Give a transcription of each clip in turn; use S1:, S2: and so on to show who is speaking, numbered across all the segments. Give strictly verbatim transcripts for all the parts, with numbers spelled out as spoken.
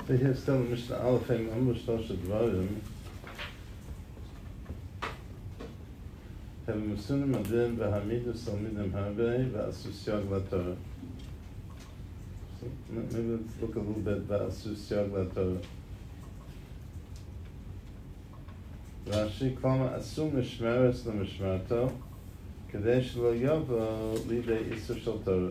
S1: So here still in Mishnah Aleph, Ein Amru Shlosh Dvarim, Have Musunim Adin V'Hamidus Talmidim Harvei V'Asus Yag LaTorah. So maybe let's look a little bit V'Asus Yag LaTorah. Rashi Klama Asum Mishmeres L'Mishmerto Kedei Shelo Yavo Lidei Isur Shel Torah.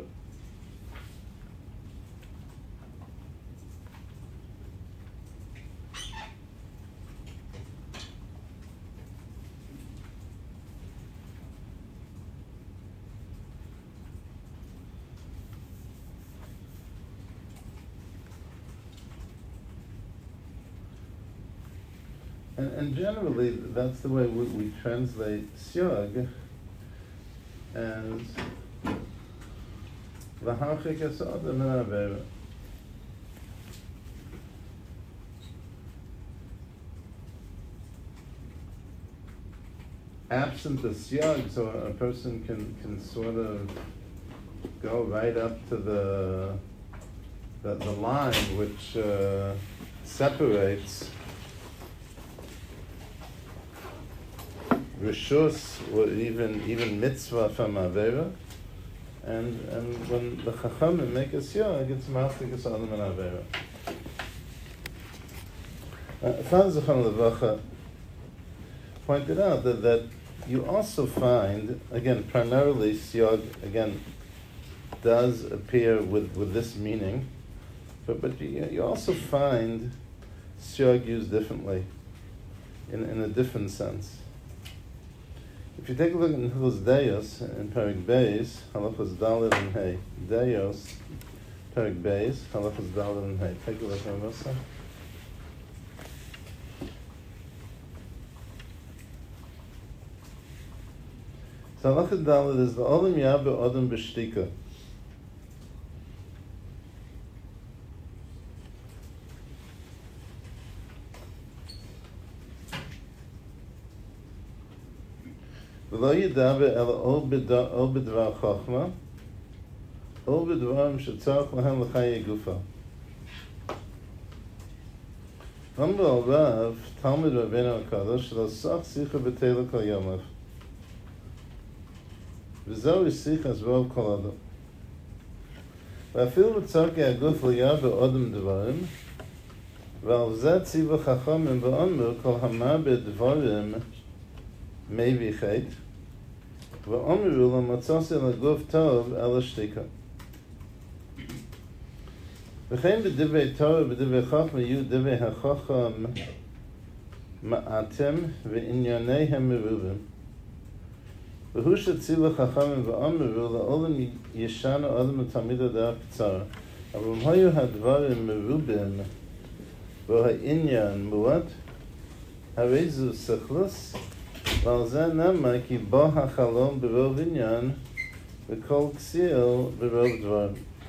S1: And, and generally, that's the way we, we translate Syag as V'harchik es Adam min Avera. Absent the Syag, so a person can, can sort of go right up to the the, the line which uh, separates Rishus, or even even mitzvah from Avera, and and when the Chachamim make a Syag, it's Maslikas Adam and Avera. Fan Zichron Levacha pointed out that, that you also find, again, primarily Syag, again, does appear with, with this meaning, but but you, you also find Syag used differently, in, in a different sense. If you take a look at Hilchos Deos in Perek Beis, Halachos Daled and Hey, Deos, Perek Beis, Halachos Daled and Hey. Take a look at Rasa. So Halachos Daled is the Olam Yabe Odom B'Shtika. ולא ידבר אלא או בדבר חוכמה, או בדברים שצריך להם לחיי גופה. אמר רב, תלמיד רבינו הקדוש, שלא סך שיחה בתהילה כל ימיו. וזהו שיחה זרוב כל אדם. ואפילו בצורכי הגוף לא יבוא אודם דברים, ועל זה ציוו חכמים ואומר כל המר בדברים מביא חטא, ואומרו למצוסי לגוף טוב אל השתיקה. וכן בדברי תורה ובדברי חכמה יהיו דברי החכם מעטים וענייניהם מרובים. והוא שציוו חכמים ואומרו לעולם ישנו אדם ותלמיד הדרך קצרה. אבל אם היו הדברים מרובים והעניין מועט, הרי זו שכלוס, ועל זה נאמר כי בא החלום ברוב עניין וכל כסיל ברוב דבר.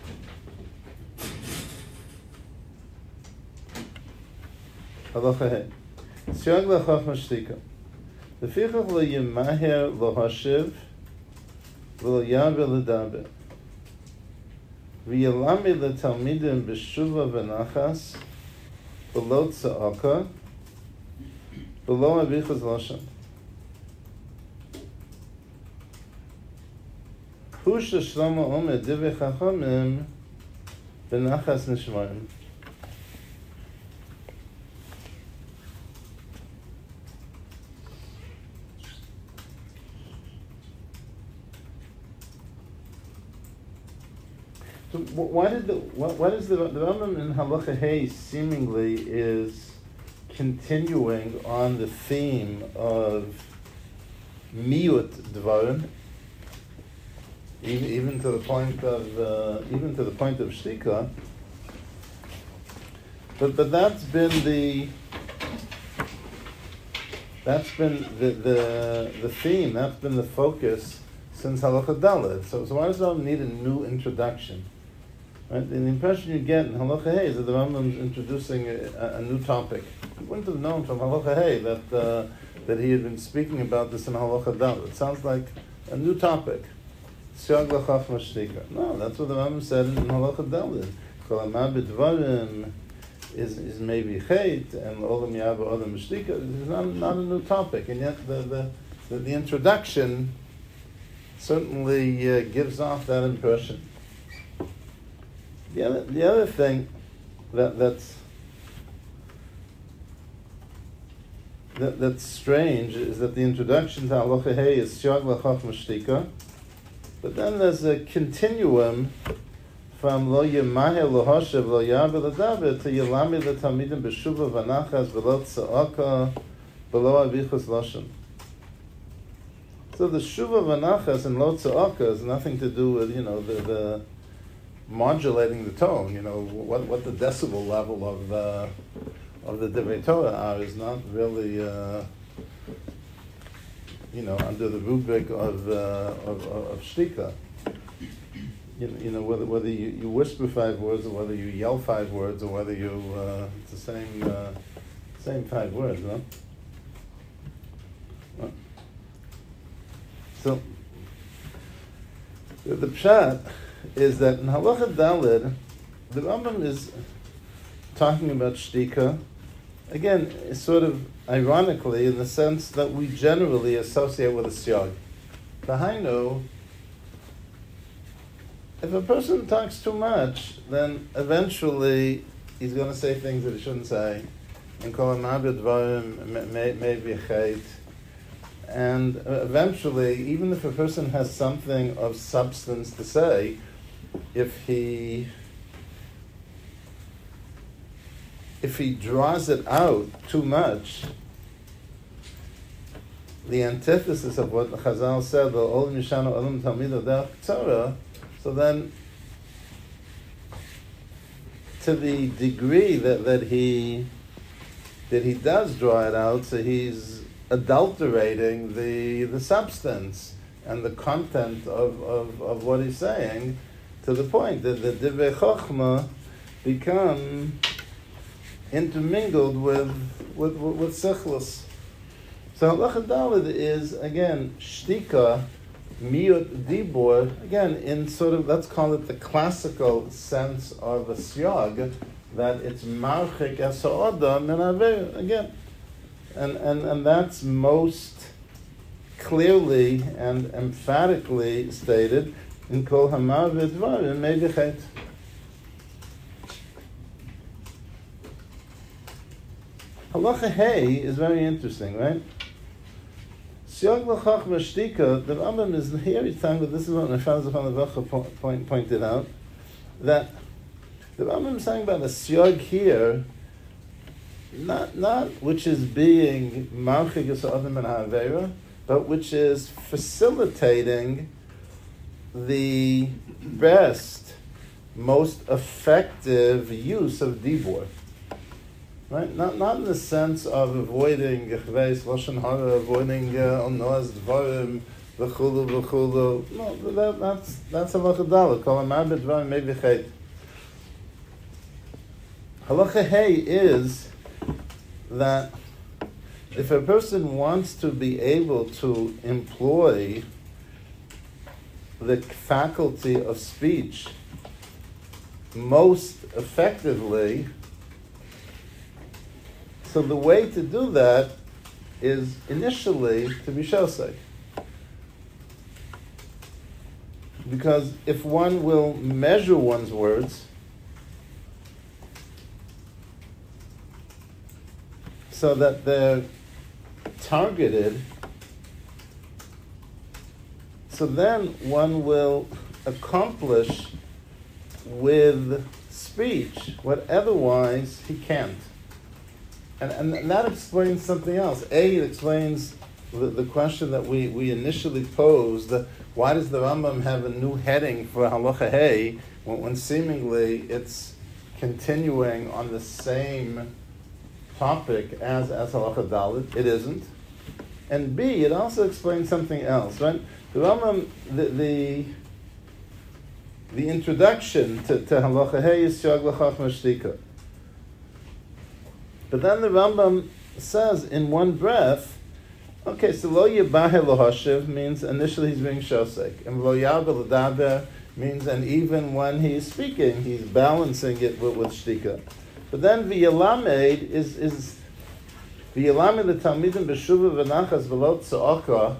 S1: הלכה ה' סייג לחכמה שתיקה. לפיכך לא ימהר להשיב ולא ירבה לדבר. וילמד לתלמידים בשובה ונחס ולא צעקה ולא אביחס לשון. הוא ששלמה אומר דברי חכמים בנחס נשמעים. So why did the what, what is the the Rambam in Halacha Hey seemingly is continuing on the theme of miut dvarim, even even to the point of uh, even to the point of shtika. But but that's been the that's been the the the theme. That's been the focus since Halacha Daled. So so why does the Rambam need a new introduction? Right? And the impression you get in Halacha Hey is that the Rambam is introducing a, a new topic. You wouldn't have known from Halacha Hey that uh, that he had been speaking about this in Halacha Daled. It sounds like a new topic. Syag l'chachma shtika. No, that's what the Rambam said in Halacha Daled. Kol amar b'dvarim is, is maybe chait, and olam yaba olam mishtika is not, not a new topic, and yet the, the, the, the introduction certainly uh, gives off that impression. The other, the other thing that, that's that, that's strange is that the introduction to halacha hey is siag l'chachma shtika, but then there's a continuum from lo yemahel lo hoshev lo yabe l'daber to yelami l'talmidim b'shuva v'nachas v'lo tza'aka v'lo avichus lashon. So the shuva v'nachas and lo tza'aka has nothing to do with, you know, the, the modulating the tone, you know, what what the decibel level of the of the Divrei Torah are is not really, uh, you know, under the rubric of uh, of, of, of shtika. You know, you know whether whether you, you whisper five words or whether you yell five words or whether you uh, it's the same uh, same five words, no? So the, the pshat is that in Halacha Daled, the Rambam is talking about shtika, again, sort of ironically, in the sense that we generally associate with a siyag. V'hainu, if a person talks too much, then eventually he's going to say things that he shouldn't say, and kol ha'ma'abed dvarim may be a chait. And eventually, even if a person has something of substance to say, if he if he draws it out too much, the antithesis of what Chazal said, "Olam yishanu olam talmido derech tzara," so then, to the degree that, that he that he does draw it out, so he's adulterating the the substance and the content of, of, of what he's saying, to the point that the divrei chochma become intermingled with with with, with sichlus. So halacha daled is again shtika miut dibor, again in sort of, let's call it the classical sense of a siyag, that it's marchik es ha'adam min haveira, again. And, and and that's most clearly and emphatically stated in Kol Ha'ma'aved Dvarim Mei V'chet. Halacha Hey is very interesting, right? Siyag l'chachma shtika, the Rambam is here, he's talking about, this is what Nefesh Zechron Levracha point, pointed out, that the Rambam is talking about a siyag here, Not not which is being marchik es ha'adam min ha'aveira, but which is facilitating the best, most effective use of dibur. Right? Not not in the sense of avoiding gechveis lashon hara, avoiding onoas dvarim v'chulu v'chulu. No, that, that's that's halacha daled. Kol ha'ma'abed dvarim mei v'chet. Halacha hey is that if a person wants to be able to employ the faculty of speech most effectively, so the way to do that is initially to be shosek. Because if one will measure one's words, so that they're targeted, so then one will accomplish with speech what otherwise he can't. And, and that explains something else. A, it explains the, the question that we, we initially posed, why does the Rambam have a new heading for Halacha Hey when, when seemingly it's continuing on the same topic as as halacha daled? It isn't. And B, it also explains something else, right? The Rambam, the the, the introduction to, to halacha hey is siag l'chachma shtika. But then the Rambam says in one breath, okay, so lo yibahel lo hashiv means initially he's being shosek, and lo yabel l'daber means, and even when he's speaking, he's balancing it with, with shtika. But then v'yalamed is is v'yalamed the talmidim b'shuva v'nachas v'lo tza'aka.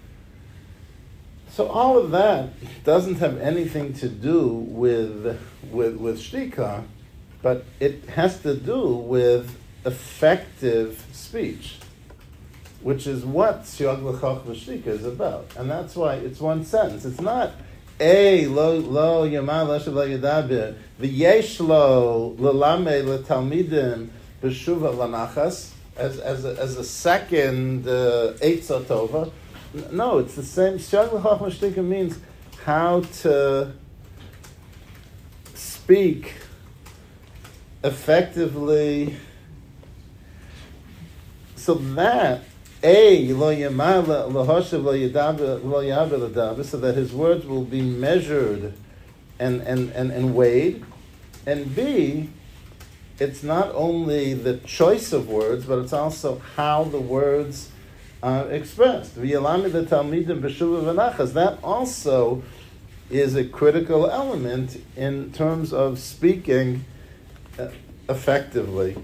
S1: So all of that doesn't have anything to do with with with shtika, but it has to do with effective speech, which is what Siyag L'chach V'Shtika is about. And that's why it's one sentence. It's not A, lo, lo, yama, lo, shav, lo, yadabir, v'yesh lo, l'lame, l'talmidim, b'shuva, l'nachas, as, as, a, as a second uh, Eitzah Tova. No, it's the same. Siyag L'chach V'Shtika means how to speak effectively. So that A, lo yamala, lo hoshev, lo yadaber, lo yaber, ladaber, so that his words will be measured and, and, and, and weighed. And B, it's not only the choice of words, but it's also how the words are expressed. V'yalami the talmidim b'shuva v'nachas. That also is a critical element in terms of speaking uh, effectively.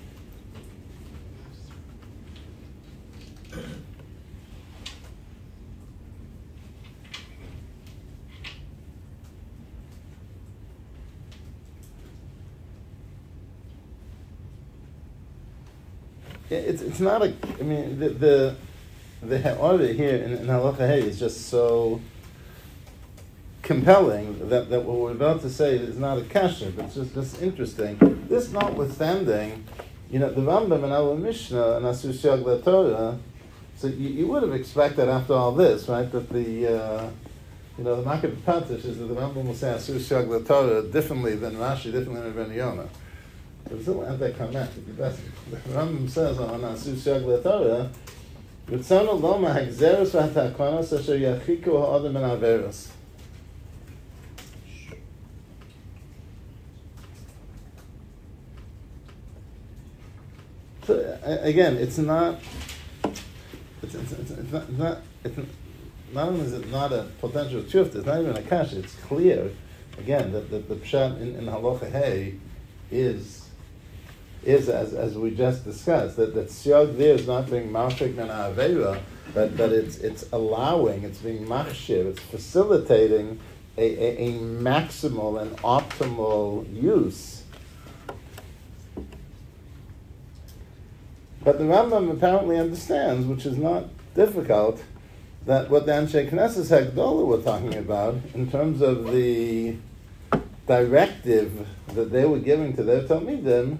S1: It's it's not a. I mean the the the ha'ara here in, in halacha hey is just so compelling that, that what we're about to say is not a kasher, but it's just just interesting. This notwithstanding, you know, the Rambam and our Mishnah and Asur Siyag LaTorah. So you, you would have expected after all this, right, that the uh, you know the Makar Patish is that the Rambam will say Asur Siyag LaTorah differently than Rashi, differently than Rabbeinu Yonah. But it's a little anticlimactic. The Rambam says on Asur Siyag LaTorah, "Ritzonu loma hagzeros v'hatakonos asher yachiku ha'adam min averos." So again, it's not. It's, it's, it's, it's not. not it's not only is it not a potential truth, it's not even a kasha. It's clear, again, that, that the pshat in, in halacha hey is. is, as as we just discussed, that, that siyag there is not being mafik min ha'avera, but that it's it's allowing, it's being machshir, it's facilitating a, a, a maximal and optimal use. But the Rambam apparently understands, which is not difficult, that what the Anshe Knesset Hagdolah were talking about in terms of the directive that they were giving to their Talmidim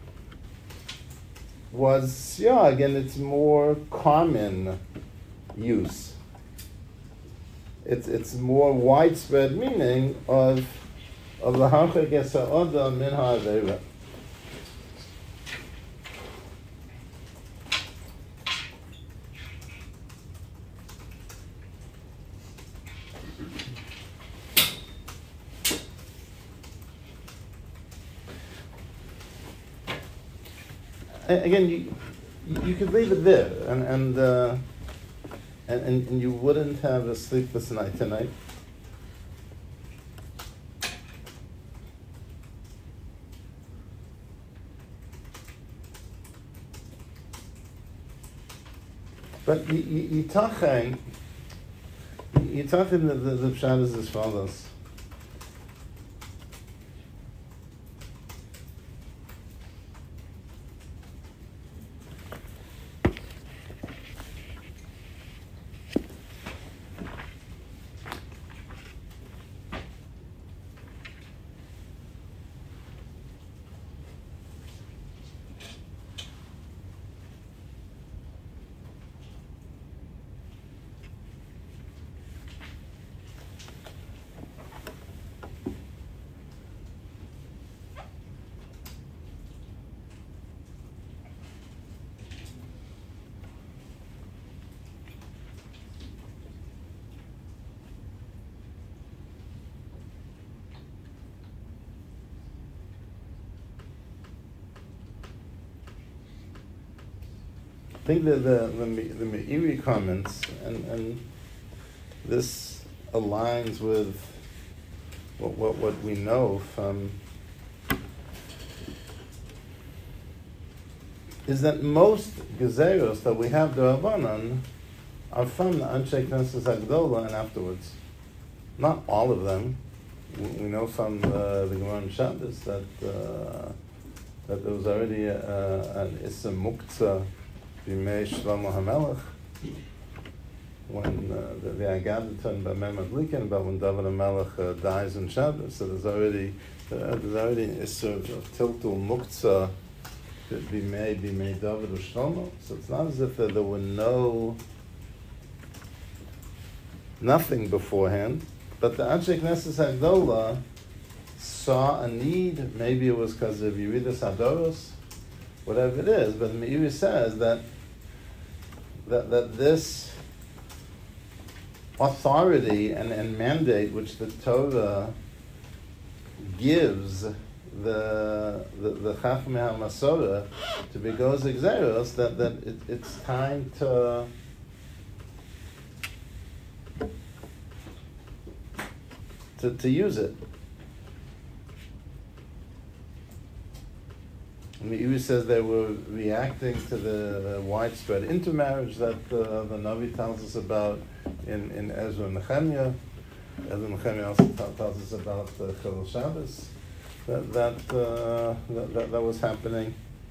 S1: was siyag in its more common use. It's it's more widespread meaning of of the harchek esa'odah min ha'avera. Again, you you could leave it there, and and, uh, and and and you wouldn't have a sleepless night tonight. But Yitachin, Yitachin, the the, the pshat is as follows. I think that the the, the Meiri comments, and, and this aligns with what, what what we know from is that most gezeros that we have the Rabbanan are from the Anshe Knesset Agdola and afterwards. Not all of them. We know from uh, the Gemara in Shabbos that uh, that there was already a, a, an Issa Muktzah b'mei Shlomo HaMelech when uh, the, the Agadah by Mem Adlikin about when David HaMelech uh, dies in Shabbos. So there's already uh, there's already an Issa of Tiltul Muktzah b'mei b'mei David Shlomo. So it's not as if there, there were no nothing beforehand. But the Anshe Knesset Agdola saw a need. Maybe it was because of Yeridas Hadoros, whatever it is. But Meiri says that, that that this authority and, and mandate which the Torah gives the the, the Chachmei HaMasorah to be Goz Gzeros, that that it, it's time to To, to use it. And the Meiri says they were reacting to the, the widespread intermarriage that uh, the Navi tells us about in, in Ezra and Nehemiah. Ezra and Nehemiah also t- tells us about uh, Chilul Shabbos, that, that, uh, that, that, that was happening.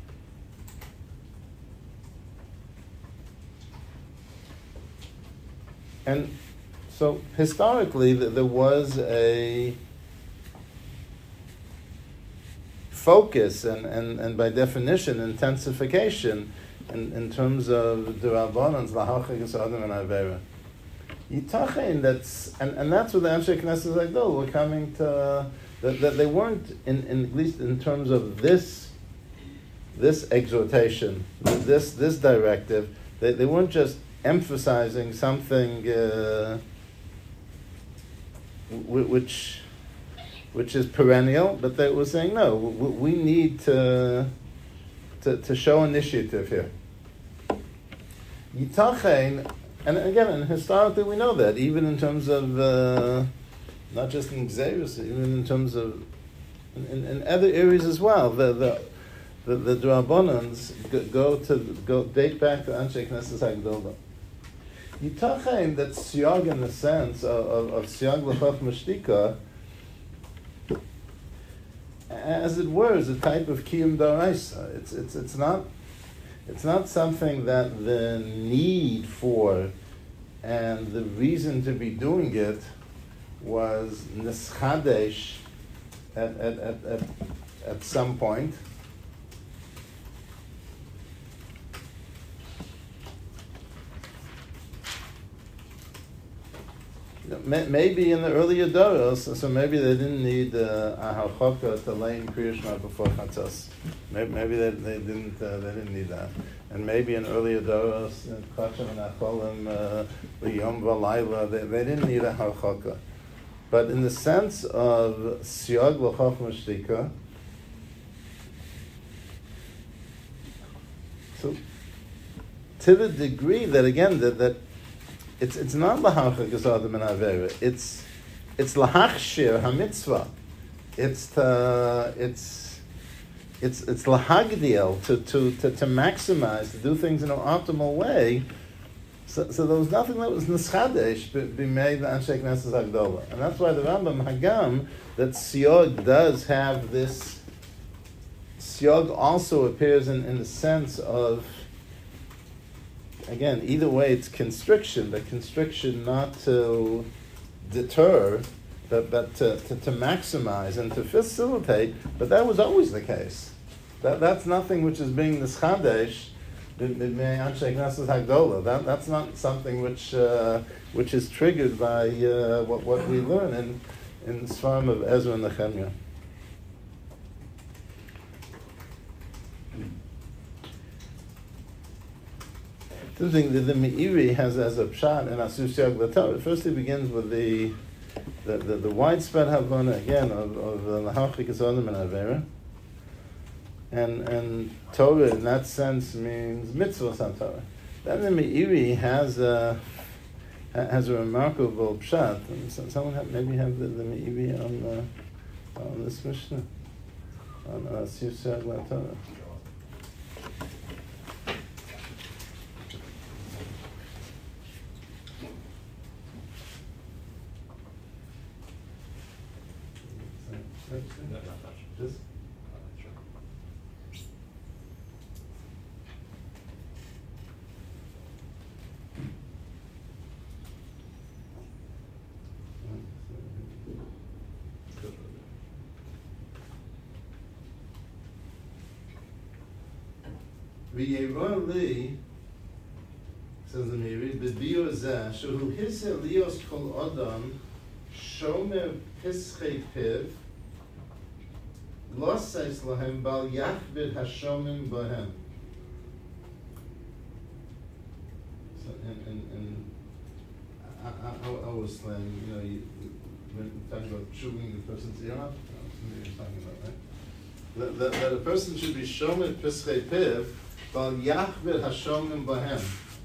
S1: And so historically, there was a focus and, and, and by definition, intensification in, in terms of the Rabbanans, Lahachik Adam and Avera. Yitachein, that's and, and that's what the Anshe Knesset Agdol were coming to, that, that they weren't in, in at least in terms of this this exhortation, this this directive, they, they weren't just emphasizing something uh, which which is perennial, but they were saying, no, we need to to, to show initiative here. Yitachein, and again, and historically we know that, even in terms of, uh, not just in Gzeirus, even in terms of, in, in other areas as well, the the the, the Drabbanans go to, go date back to Anshe Knesset Agdola. Yitachein, that siyag in the sense of, of, of siyag l'chach mashtika, as it were, is a type of kiyum daraisa. It's it's it's not it's not something that the need for and the reason to be doing it was nischadesh at at at at, at some point. Maybe in the earlier Doros, so maybe they didn't need uh, a halchoka to lay in Kriya Shema before Chatzos. Maybe, maybe they, they didn't uh, they didn't need that. And maybe in earlier Doros, in Kachem and Acholim, the Yom V'Layla, they, they didn't need a halchoka. But in the sense of Siyag L'Choch Mashtika, so to the degree that again that that It's it's not lahachik adam and avera. It's it's lahachshir hamitzvah. It's to, it's it's it's lahagdiel to, to to to maximize, to do things in an optimal way. So, so there was nothing that was nischadesh b'mei the Anshe Knesset Agdola, and that's why the Rambam Hagam that siyog does have this. Siyog also appears in, in the sense of, again, either way, it's constriction, but constriction not to deter, but, but to, to, to maximize and to facilitate. But that was always the case. That That's nothing which is being nischadesh, that that's not something which uh, which is triggered by uh, what, what we learn in, in the Sfarim of Ezra and Nehemiah. The thing that the Meiri has as a pshat and Asur Siyag L'Torah. First, he begins with the the, the, the widespread havana again of of Lahachik Adam and Avera, and and Torah in that sense means mitzvahs on Torah. Then the Meiri has a has a remarkable pshat. Someone have, maybe have the, the Meiri on uh, on this Mishnah on Asur Siyag L'Torah. V'yevon li, says the Meiri, b'diyo zeh, shehu hisse lios kol adam, shomer pischei piv, lo seis lahem bal yachbid hashomim bahem. So, and, and, and I, I, I was saying, you know, you, when we're talking about chewing the person's ear off, that's what you're talking about, right? That, that, that a person should be shomer pischei piv, bal yachbid hashomim bahem.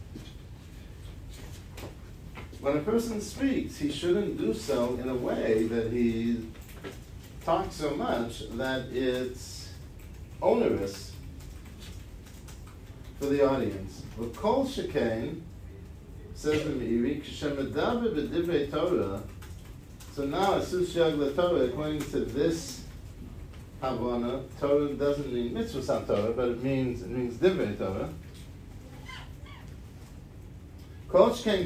S1: When a person speaks, he shouldn't do so in a way that he talks so much that it's onerous for the audience. But kol shekain, says the Meiri, kshemedaber b'divrei Torah. So now, asus shag Torah, according to this Havana, Torah doesn't mean mitzvah Torah, but it means it means divrei Torah. Listen,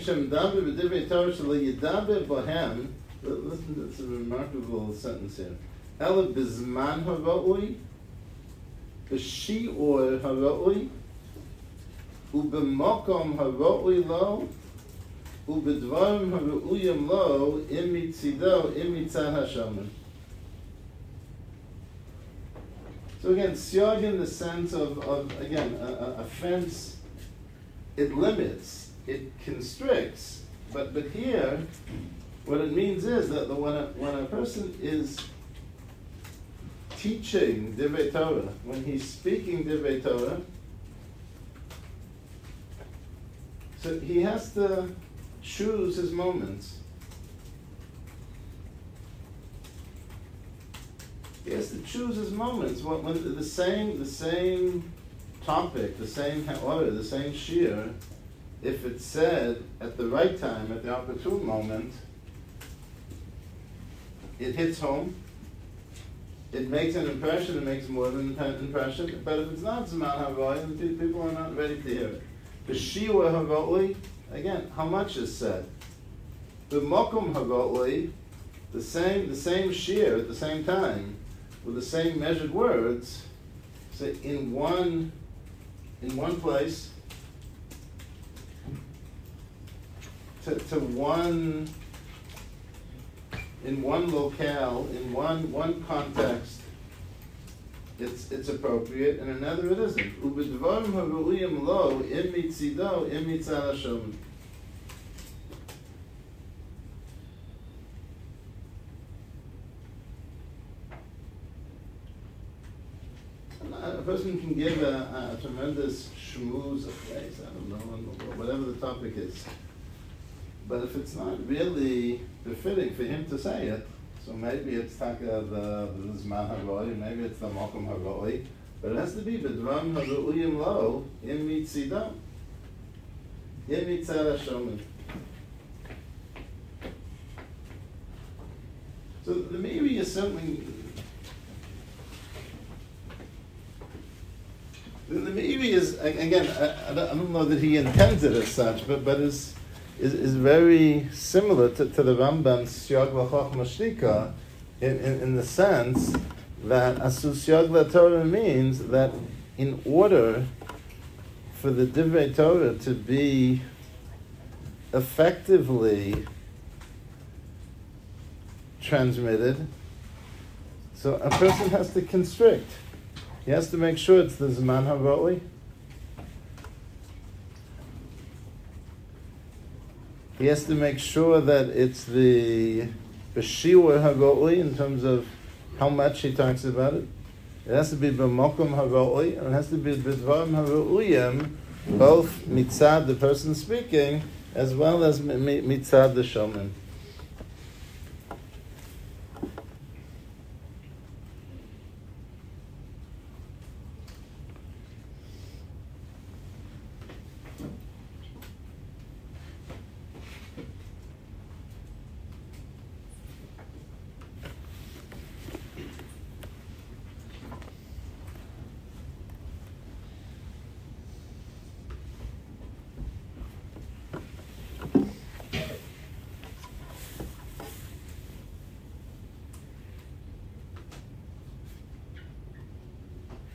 S1: it's a remarkable sentence here. Ela bizman hara'ui, b'shi'ur hara'ui, u'b'mokom hara'ui lo, u'b'dvarim hara'uyim lo, im mitzido, im mitzad hashamim. So again, siyag in the sense of, of again, a, a, a fence, it limits. It constricts, but but here, what it means is that the, when a when a person is teaching Divrei Torah, when he's speaking Divrei Torah, so he has to choose his moments. He has to choose his moments. When, when the same the same topic, the same order, the same shir, if it's said at the right time, at the opportune moment, it hits home, it makes an impression, it makes more than an impression, but if it's not Zman HaRoi, then people are not ready to hear it. The Shiur HaRoi, again, how much is said? The Mokum HaRoi, the same, the same shir at the same time, with the same measured words, say in one, in one place, To, to one, in one locale, in one one context, it's it's appropriate, and another it isn't. Ubedvarim haru'iyim lo im mitzido im mitzad Hashem. A person can give a, a tremendous shmooze, a place, I don't know, whatever the topic is. But if it's not really befitting for him to say it, so maybe it's taka the the Zman HaRoi, maybe it's the Mokum HaRoi, but it has to be B'dvarim HaRu'uyim lo im mitzido, im mitzad Hashem. So the Meiri is certainly, the, the Meiri is, again, I, I don't know that he intends it as such, but but is Is, is very similar to, to the Rambam's Siyag L'Chochma Shtika in, in, in the sense that Asus Siyag L'Torah means that in order for the Divrei Torah to be effectively transmitted, so a person has to constrict. He has to make sure it's the Zman HaRoi. He has to make sure that it's the B'shiur HaRoi in terms of how much he talks about it. It has to be B'mokum HaRoi, and it has to be B'dvarim HaRo'uyim, both mitzad, the person speaking, as well as mitzad, the shomim.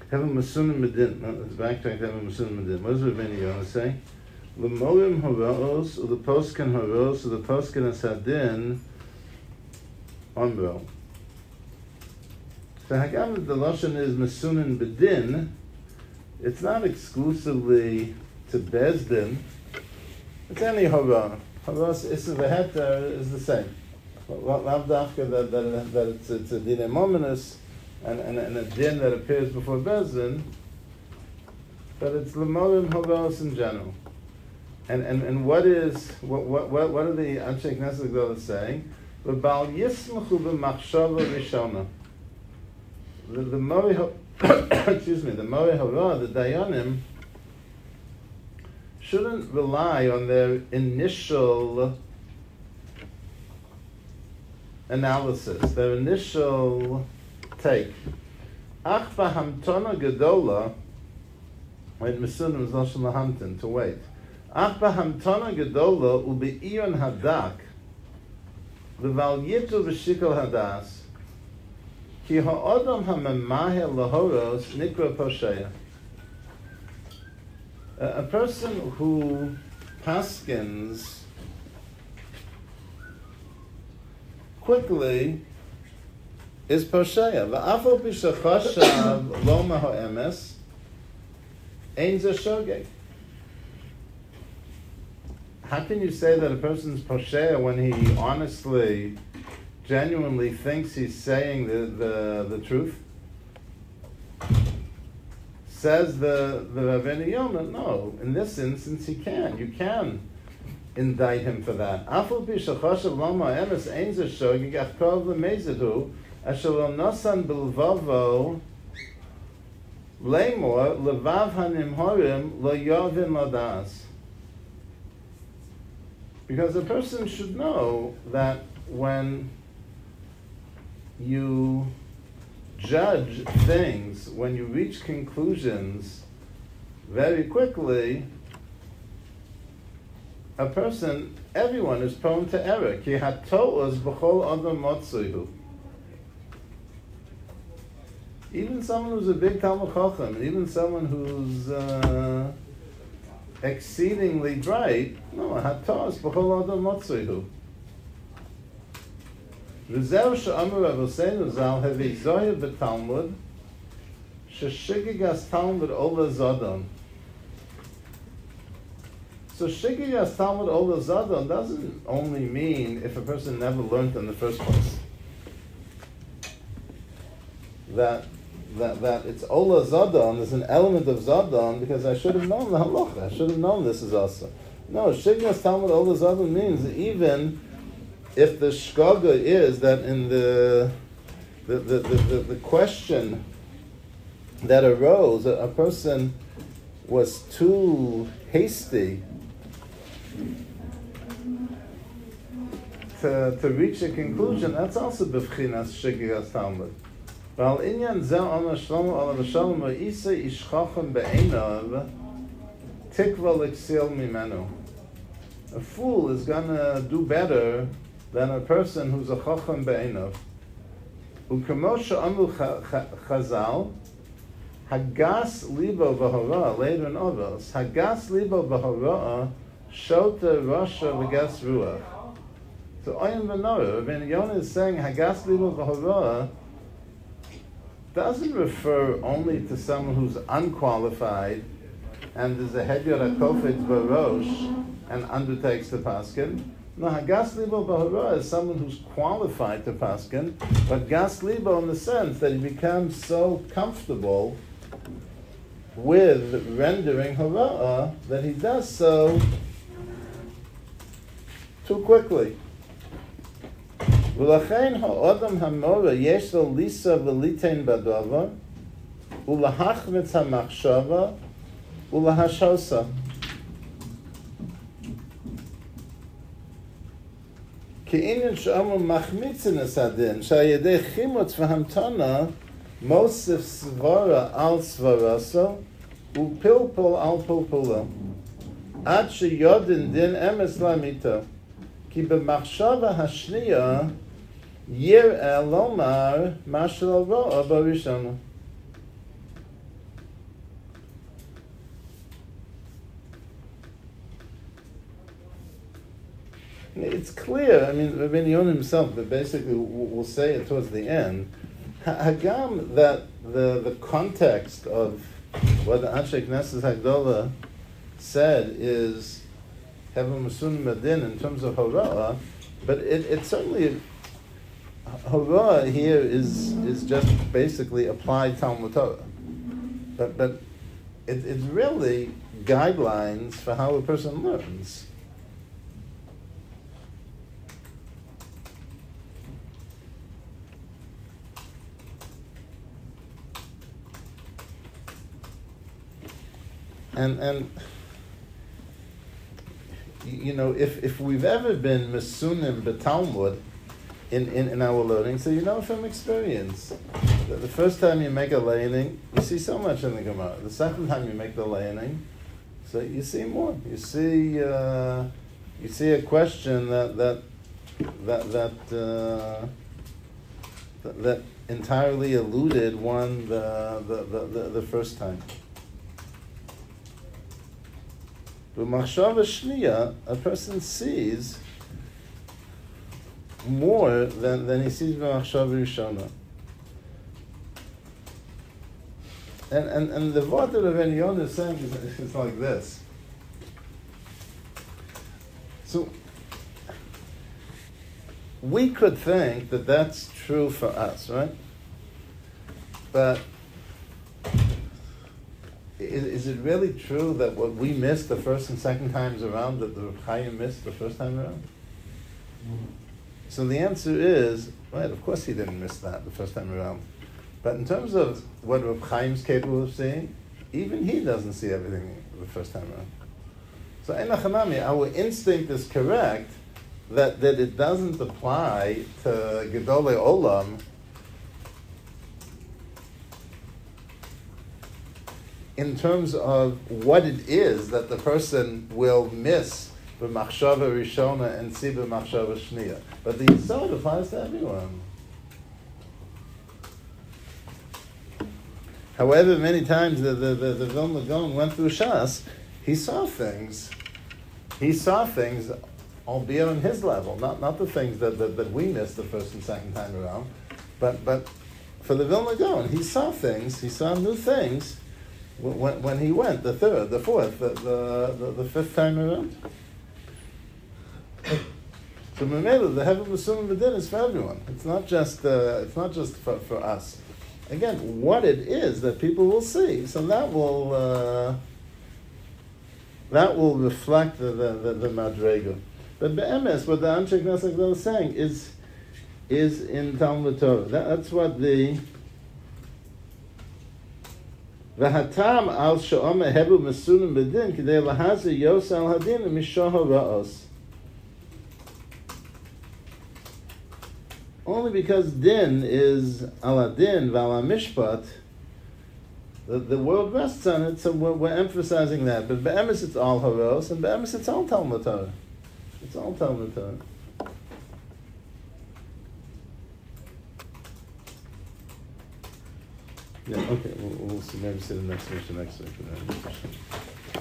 S1: Have a Masunim Medin. No, let's backtrack to have a Masunim Medin. What does Rabbeinu Yonah say? L'morim haraos, or the posken haros, or the posken asadin, ombro. So Hagam, the Lashon is Masunin Bedin. It's not exclusively to Bezdin. It's any hara. Haros Issa V'heter is the same. Lav dafka that, that, that it's, it's a din emominus and, and, and a din that appears before Bezdin, but it's L'morim haros in general. And, and and what is what what what, what are the Anshe Knesset Gdolah saying? The Bal Yismachu b'machshava rishona. The the Mori excuse me the Mori Hara, the Dayanim shouldn't rely on their initial analysis, their initial take. Ach b'hamtona gedola, when Mesunim is lashon lahamtin, to wait. Ach b'hamtona gedola u'be'iyon hadak v'val yitu v'shikol hadas ki ha'odom ha'memaheh lahoros nikra posheya. A person who paskins quickly is posheya. V'afal b'shachashav lo ma'ho'emes ein ze shogeg. How can you say that a person's posheya when he honestly, genuinely thinks he's saying the, the, the truth? Says the, the Rabbeinu Yonah, no, in this instance he can. You can indict him for that. Afal pi shachashav lama emes ein ze shogeg achkov lemezidu asher lo nosan bilvavo lemor levav hanimhorim lo yovin ladas. Because a person should know that when you judge things, when you reach conclusions very quickly, a person, everyone is prone to error. Ki hato'os b'chol adam motzuhu. Even someone who's a big Talmud Chacham, even someone who's uh, exceedingly bright, no, hatos b'chol adam motzuhu. V'zeu she'amar Rav Hosseinu Zal hevi zohir v'Talmud she'shigigas Talmud ola zadon. So shigigas Talmud ola zadon doesn't only mean if a person never learned in the first place. That that that it's ola zadon, there's an element of zadon because I should have known the halacha. I should have known this is also. No, shigigas Talmud ola zadon means that even if the shkaga is that in the the, the, the, the, the question that arose, a, a person was too hasty to, to reach a conclusion, that's also b'fchinas shigigas Talmud. Val inyan zeh amar Shlomo alav shalom isa ish chacham be'einav tikva l'ksil mimenu. A fool is gonna do better than a person who's a chacham be'einav. U'kemo she'amru Chazal, hagas libo v'hara, later in Ovos, hagas libo v'hara, shota rasha v'gas ruach. So Oyin V'Nora, Rabbeinu Yonah is saying hagas libo v'hara doesn't refer only to someone who's unqualified and there's a hedyot hakofetz barosh and undertakes the paskin. No, hagas libo b'hara is someone who's qualified to paskin, but gas libo in the sense that he becomes so comfortable with rendering hara that he does so too quickly. V'lachein ha'odam ha'mora yesh lo lisa v'litein b'davar u'lahachmetz ha'machshava u'lahashosa. Ke'inyan she'amru machmitzin esadin sha'yedei chimutz v'hamtana mosif svara al svaraso u'pilpul al pilpulo ad she'yodin din emes lamito ki b'machshava hashniya yir'eh lomar mashal ro'a barishona. It's clear. I mean, Rabbeinu Yonah himself, but basically will say it towards the end. Hagam, that the the context of what the Anshe Knesset Hagdola said is Hevel Masunim Adin in terms of Horah, but it, it certainly Horah here is is just basically applied Talmud Torah, but but it, it's really guidelines for how a person learns. And and you know, if, if we've ever been mesunim b'Talmud in, in, in our learning, so you know from experience, the, the first time you make a laning, you see so much in the Gemara. The second time you make the laning, so you see more. You see uh, you see a question that that that that, uh, that, that entirely eluded one the the, the, the, the first time. With machshava shniya, a person sees more than, than he sees with machshava rishona. And, and, and the word that Rabbeinu Yonah is saying is, is like this. So, we could think that that's true for us, right? But Is, is it really true that what we missed the first and second times around, that the Reb Chaim missed the first time around? Mm-hmm. So the answer is, right, of course he didn't miss that the first time around. But in terms of what Reb Chaim's capable of seeing, even he doesn't see everything the first time around. So Ein Achanami, our instinct is correct that, that it doesn't apply to Gedolei Olam in terms of what it is that the person will miss b'machshava rishona and see b'machshava shniya. But the Yisod applies to everyone. However, many times the, the, the, the Vilna Gaon went through Shas, he saw things. He saw things, albeit on his level, not, not the things that, that, that we missed the first and second time around, but, but for the Vilna Gaon, he saw things, he saw new things, When, when he went, the third, the fourth, the the, the, the fifth time around. So Mamela, the Hevel Masunim B'Din is for everyone. It's not just uh, it's not just for, for us. Again, what it is that people will see, so that will uh, that will reflect the the, the, the Madrega. But Be'emes, what the Anshe Knesset is saying is is in Talmud Torah. That, that's what the V'hatam al she'oma hebu mesunim b'din k'dei lahazi yos al hadin mishoh ra'os. Only because din is al hadin v'al mishpat, the, the world rests on it, so we're, we're emphasizing that. But be'emes it's all haros, and be'emes it's all Talmud Torah. It's all Talmud Torah. Yeah, okay, we'll, we'll see, maybe see the next mission next week.